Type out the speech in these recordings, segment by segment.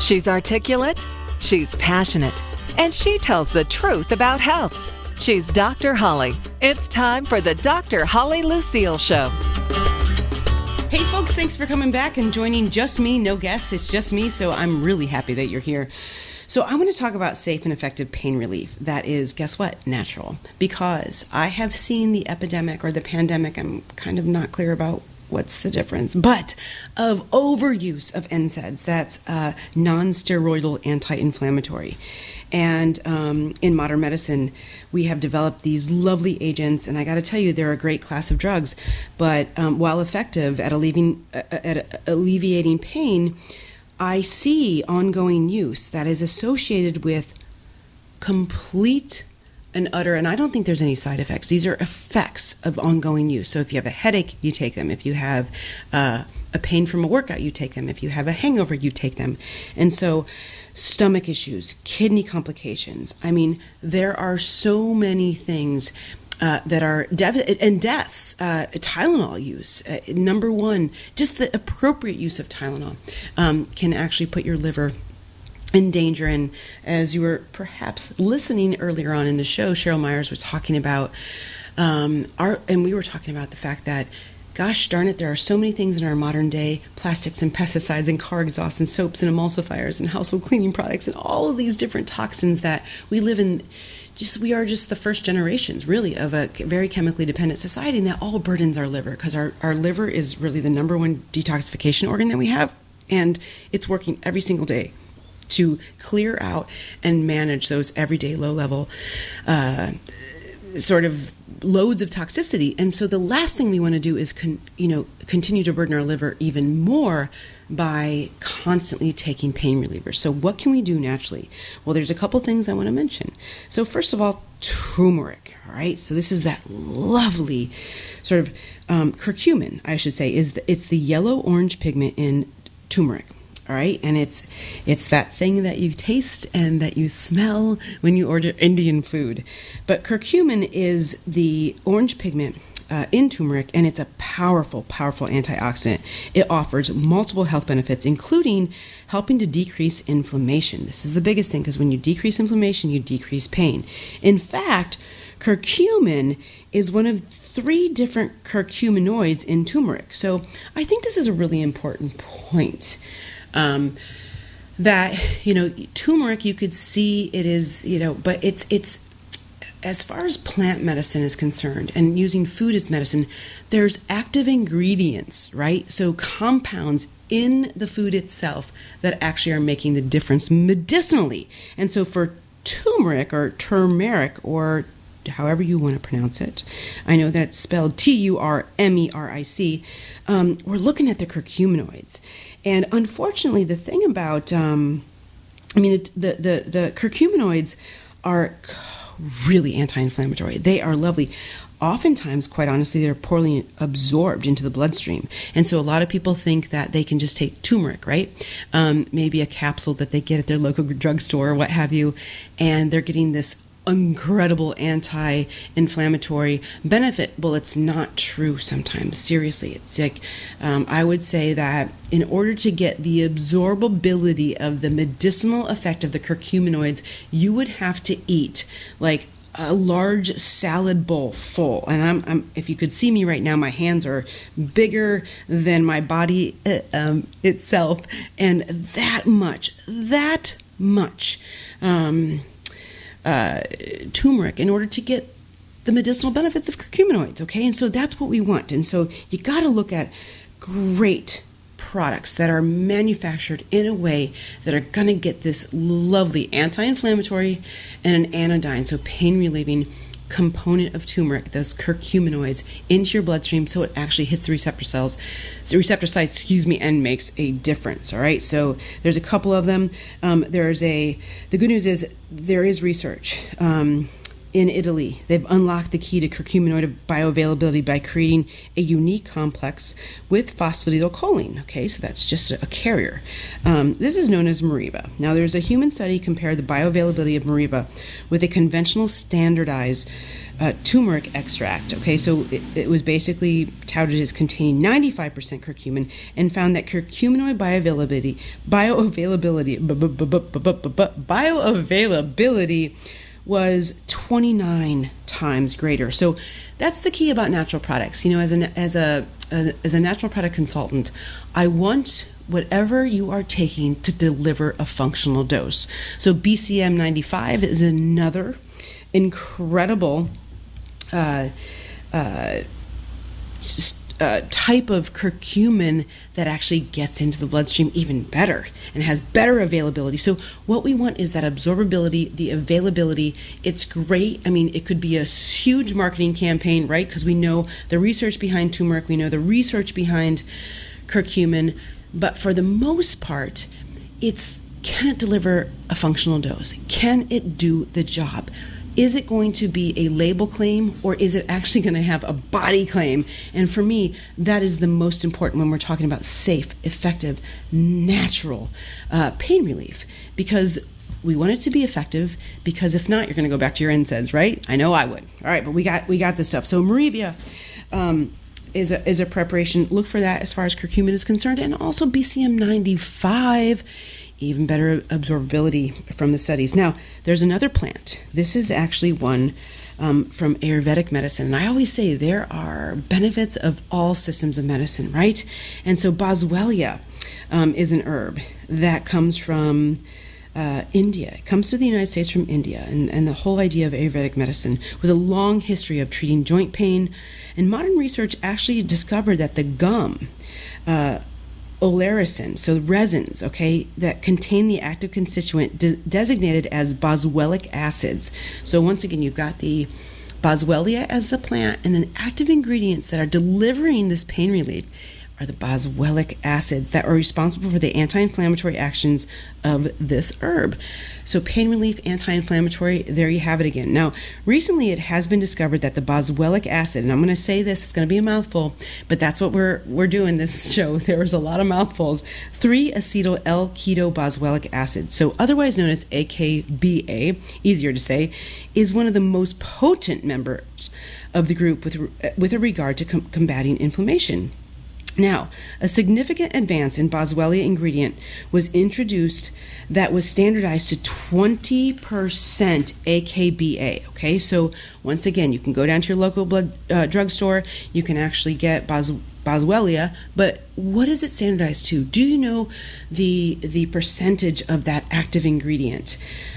She's articulate, she's passionate, and she tells the truth about health. She's Dr. Holly. It's time for the Dr. Holly Lucille Show. Hey folks, thanks for coming back and joining Just Me, no guests. It's just me, so I'm really happy that you're here. So I want to talk about safe and effective pain relief. That is, guess what? Natural. Because I have seen the epidemic or the pandemic, I'm kind of not clear about what's the difference, but of overuse of NSAIDs, that's non-steroidal anti-inflammatory. And in modern medicine, we have developed these lovely agents, and I got to tell you, they're a great class of drugs. But while effective at alleviating pain, I see ongoing use that is associated with complete and utter, and I don't think there's any side effects. These are effects of ongoing use. So if you have a headache, you take them. If you have a pain from a workout, you take them. If you have a hangover, you take them. And so stomach issues, kidney complications. I mean, there are so many things that are and deaths. Tylenol use, number one, just the appropriate use of Tylenol can actually put your liver in danger. And as you were perhaps listening earlier on in the show, Cheryl Myers was talking about and we were talking about the fact that, gosh darn it, there are so many things in our modern day, plastics and pesticides and car exhausts and soaps and emulsifiers and household cleaning products and all of these different toxins that we live in. We are just the first generations, really, of a very chemically dependent society, and that all burdens our liver, because our liver is really the number one detoxification organ that we have, and it's working every single day to clear out and manage those everyday low-level sort of loads of toxicity. And so the last thing we want to do is continue to burden our liver even more by constantly taking pain relievers. So what can we do naturally? Well, there's a couple things I want to mention. So first of all, turmeric, all right? So this is that lovely sort of curcumin, I should say, it's the yellow-orange pigment in turmeric. All right, and it's that thing that you taste and that you smell when you order Indian food. But curcumin is the orange pigment in turmeric, and it's a powerful, powerful antioxidant. It offers multiple health benefits, including helping to decrease inflammation. This is the biggest thing, because when you decrease inflammation, you decrease pain. In fact, curcumin is one of 3 different curcuminoids in turmeric. So I think this is a really important point. That, turmeric, you could see it is, but it's as far as plant medicine is concerned and using food as medicine, there's active ingredients, right? So compounds in the food itself that actually are making the difference medicinally. And so for turmeric or however you want to pronounce it, I know that it's spelled Turmeric, we're looking at the curcuminoids. And unfortunately, the thing about, the curcuminoids are really anti-inflammatory. They are lovely. Oftentimes, quite honestly, they're poorly absorbed into the bloodstream. And so a lot of people think that they can just take turmeric, right? Maybe a capsule that they get at their local drugstore or what have you, and they're getting this incredible anti-inflammatory benefit. Well, it's not true sometimes. Seriously, it's like I would say that in order to get the absorbability of the medicinal effect of the curcuminoids, you would have to eat like a large salad bowl full. And I'm if you could see me right now, my hands are bigger than my body itself, and that much turmeric in order to get the medicinal benefits of curcuminoids, okay? And so that's what we want. And so you got to look at great products that are manufactured in a way that are going to get this lovely anti-inflammatory and an anodyne, so pain-relieving component of turmeric, those curcuminoids, into your bloodstream so it actually hits the receptor sites, and makes a difference, all right? So there's a couple of them. The good news is there is research in Italy. They've unlocked the key to curcuminoid bioavailability by creating a unique complex with phosphatidylcholine. Okay, so that's just a carrier. This is known as Meriva. Now, there's a human study compared the bioavailability of Meriva with a conventional standardized turmeric extract. Okay, so it was basically touted as containing 95% curcumin and found that curcuminoid bioavailability was 29 times greater. So that's the key about natural products. You know, as a natural product consultant, I want whatever you are taking to deliver a functional dose. So BCM 95 is another incredible type of curcumin that actually gets into the bloodstream even better and has better availability. So what we want is that absorbability, the availability. It's great. I mean, it could be a huge marketing campaign, right? Because we know the research behind turmeric, we know the research behind curcumin, but for the most part, can it deliver a functional dose? Can it do the job? Is it going to be a label claim, or is it actually going to have a body claim? And for me, that is the most important when we're talking about safe, effective, natural pain relief, because we want it to be effective, because if not, you're going to go back to your NSAIDs, right? I know I would. All right, but we got this stuff. So Meriva is a preparation. Look for that as far as curcumin is concerned, and also BCM 95. Even better absorbability from the studies. Now, there's another plant. This is actually one from Ayurvedic medicine. And I always say there are benefits of all systems of medicine, right? And so Boswellia is an herb that comes from India. It comes to the United States from India. And the whole idea of Ayurvedic medicine, with a long history of treating joint pain. And modern research actually discovered that the gum, oleracin, so resins, okay, that contain the active constituent designated as boswellic acids. So once again, you've got the Boswellia as the plant, and then active ingredients that are delivering this pain relief are the boswellic acids that are responsible for the anti-inflammatory actions of this herb. So pain relief, anti-inflammatory, there you have it again. Now, recently it has been discovered that the boswellic acid, and I'm going to say this, it's going to be a mouthful, but that's what we're doing this show. There's a lot of mouthfuls. 3-acetyl L-keto-boswellic acid, so otherwise known as AKBA, easier to say, is one of the most potent members of the group with a regard to combating inflammation. Now, a significant advance in Boswellia ingredient was introduced that was standardized to 20% AKBA. Okay, so once again, you can go down to your local drugstore, you can actually get Boswellia, but what is it standardized to? Do you know the percentage of that active ingredient?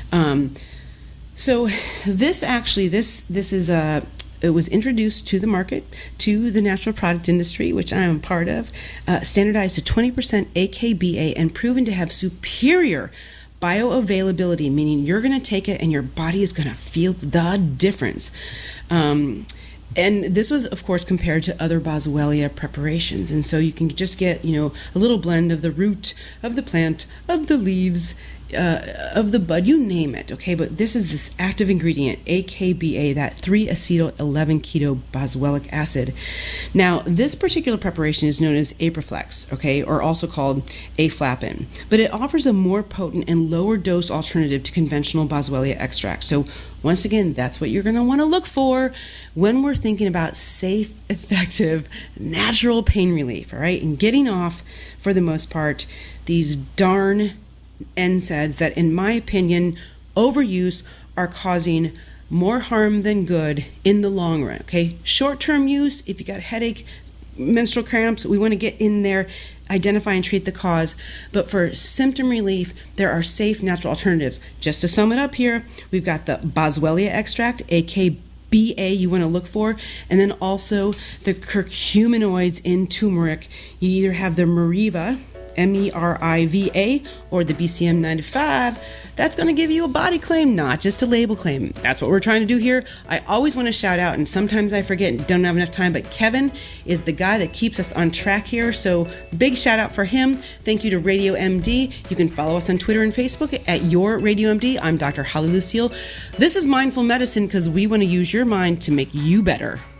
So this is it was introduced to the market, to the natural product industry, which I am part of, standardized to 20% AKBA and proven to have superior bioavailability, meaning you're going to take it and your body is going to feel the difference. And this was, of course, compared to other Boswellia preparations. And so you can just get, a little blend of the root, of the plant, of the leaves, of the bud, you name it, okay? But this is this active ingredient, AKBA, that 3-acetyl-11-keto-boswellic acid. Now, this particular preparation is known as Aproflex, okay, or also called Aflapin. But it offers a more potent and lower dose alternative to conventional Boswellia extract. So once again, that's what you're going to want to look for when we're thinking about safe, effective, natural pain relief, all right? And getting off, for the most part, these darn NSAIDs that, in my opinion, overuse are causing more harm than good in the long run, okay? Short-term use, if you got headache, menstrual cramps, we want to get in there, identify and treat the cause. But for symptom relief, there are safe natural alternatives. Just to sum it up here, we've got the Boswellia extract, AKBA, you want to look for, and then also the curcuminoids in turmeric. You either have the Meriva MERIVA, or the BCM 95, that's going to give you a body claim, not just a label claim. That's what we're trying to do here. I always want to shout out, and sometimes I forget and don't have enough time, but Kevin is the guy that keeps us on track here, so big shout out for him. Thank you to Radio MD. You can follow us on Twitter and Facebook at Your Radio MD. I'm Dr. Holly Lucille. This is Mindful Medicine because we want to use your mind to make you better.